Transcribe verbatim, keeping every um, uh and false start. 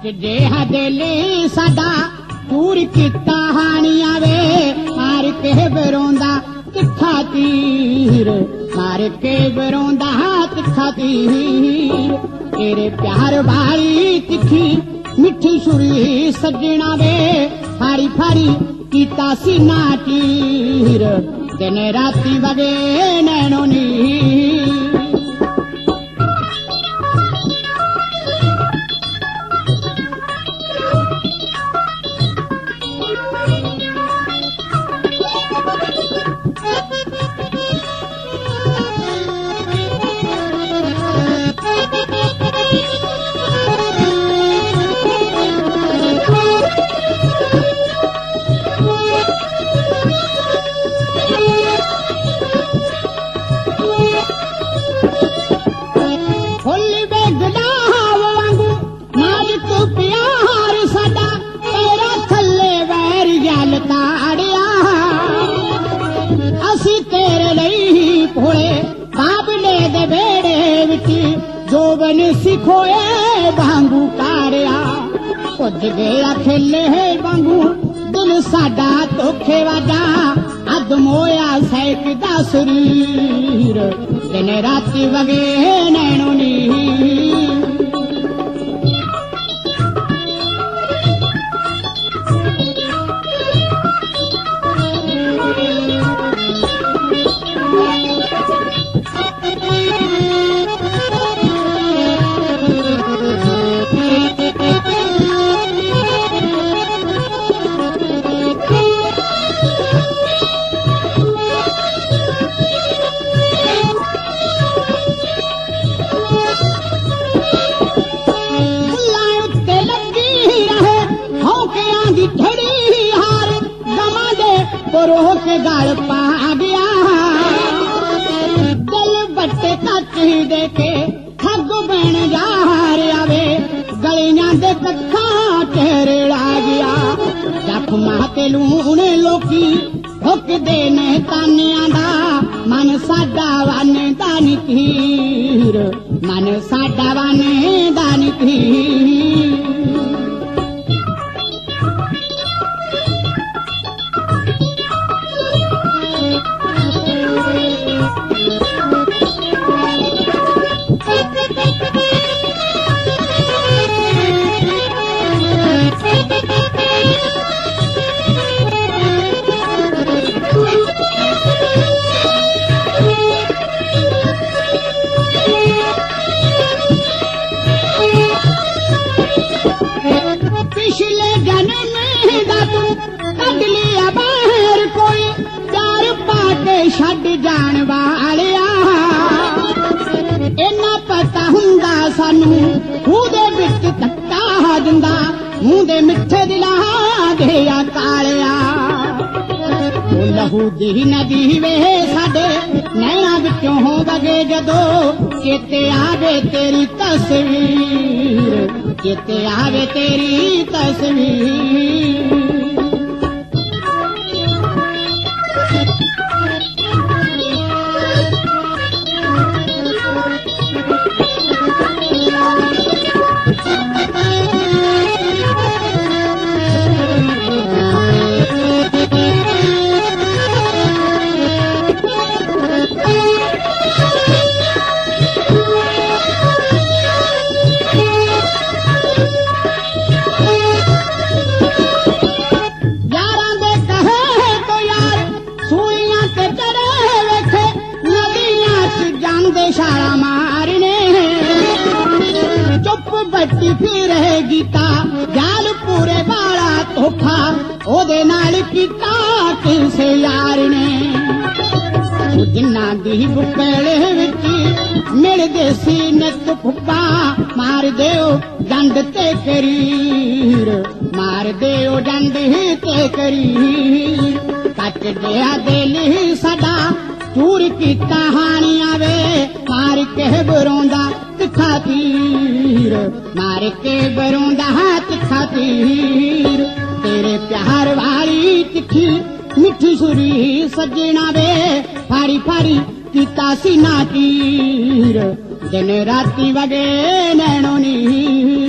cut जिहा दिल साडा दूर किता हानिया वे मार के बरोंदा तिखा तीर मार के बरोंदा तिखा तीर तेरे प्यार वाली तिखी मिठी छुरी सजना वे फारी फारी कीता सीना तीर दिन राती वगे नैनो नीर जोबन सिखोए बांगू कारिया कुछ गया खेले बांगू दिल साडा धोखे वादा अद मोया सैक दा शरीर दिन राती वगे नैनो नीर रोह के गाल पा गया दिल बट्टे तक ही देखे ठग बन जा रे गलियां दे कखा चेहरे ला गया जख्मा ते लूने लोकी हुक दे ने तानिया दा मन साडा वाने दा नी तीर मन साडा वाने दा नी तीर छड़ जान वालिया इन्ना पता हुंदा सानू मूंह दे विच धक्का दिंदा मूंह दे मिठे दिला दे कालिया लहू दी नदी वे साडे नैना विचों वगे जदो चेते आवे तेरी तस्वीर चेते आवे तेरी तस्वीर गीता जाल पूरे बाला धोखा ओदे नाल कीता किसे यार ने जिन्ना दी बुकेले विच मिलदे सी नत फुप्पा मार देओ डंड ते करीर मार देओ डंड ते करीर कट गया दिल साडा चूर कीता हानिया वे मार के बरोंदा तिखा तीर मार के बरोंदा तिखा तीर तेरे प्यार वाली तिखी मिठी छुरी सजना वे फारी फारी कीता सीना तीर दिन राती वगे नैनो नीर